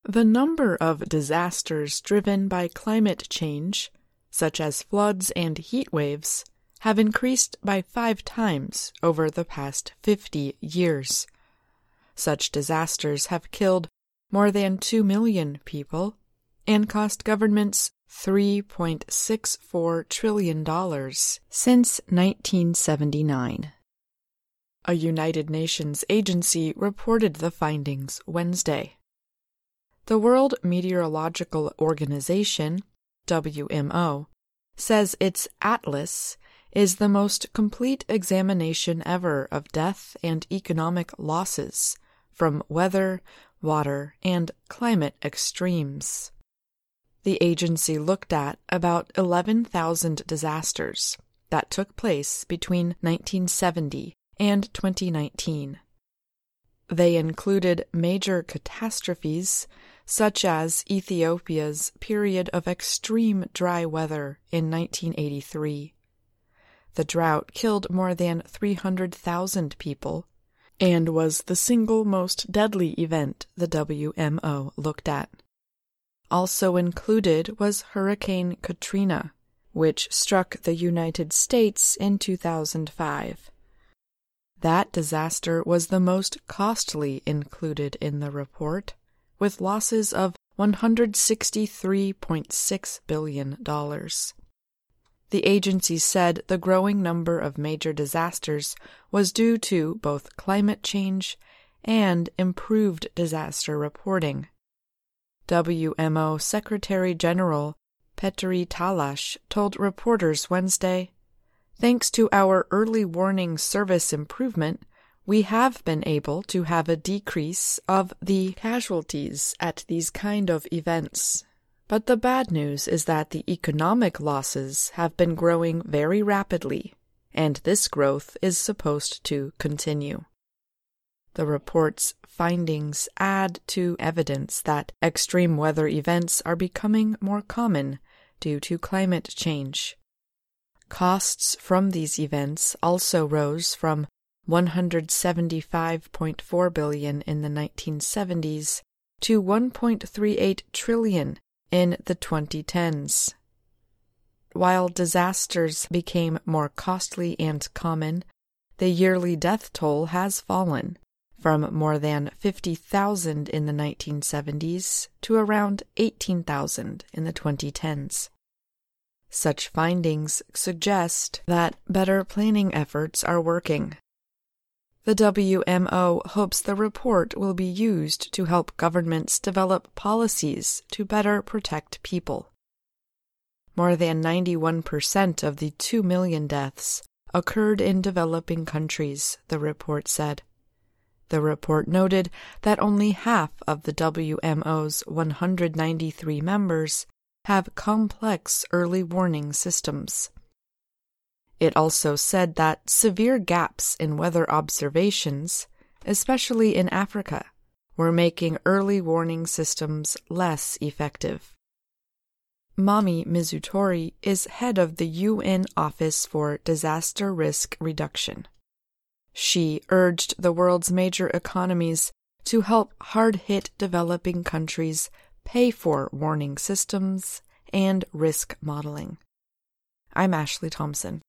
The number of disasters driven by climate change, such as floods and heat waves, have increased by 5 times over the past 50 years. Such disasters have killed more than 2 million people and cost governments $3.64 trillion since 1979. A United Nations agency reported the findings Wednesday. The World Meteorological Organization, WMO, says its atlas is the most complete examination ever of death and economic losses from weather, water, and climate extremes. The agency looked at about 11,000 disasters that took place between 1970 and 2019. They included major catastrophes such as Ethiopia's period of extreme dry weather in 1983. The drought killed more than 300,000 people and was the single most deadly event the WMO looked at. Also included was Hurricane Katrina, which struck the United States in 2005. That disaster was the most costly included in the report, with losses of $163.6 billion. The agency said the growing number of major disasters was due to both climate change and improved disaster reporting. WMO Secretary General Petri Talash told reporters Wednesday, "Thanks to our early warning service improvement, we have been able to have a decrease of the casualties at these kind of events. But the bad news is that the economic losses have been growing very rapidly, and this growth is supposed to continue." The report's findings add to evidence that extreme weather events are becoming more common due to climate change. Costs from these events also rose from $175.4 billion in the 1970s to $1.38 trillion in the 2010s. While disasters became more costly and common, the yearly death toll has fallen from more than 50,000 in the 1970s to around 18,000 in the 2010s. Such findings suggest that better planning efforts are working. The WMO hopes the report will be used to help governments develop policies to better protect people. More than 91% of the 2 million deaths occurred in developing countries, the report said. The report noted that only half of the WMO's 193 members have complex early warning systems. It also said that severe gaps in weather observations, especially in Africa, were making early warning systems less effective. Mami Mizutori is head of the UN Office for Disaster Risk Reduction. She urged the world's major economies to help hard-hit developing countries pay for warning systems and risk modeling. I'm Ashley Thompson.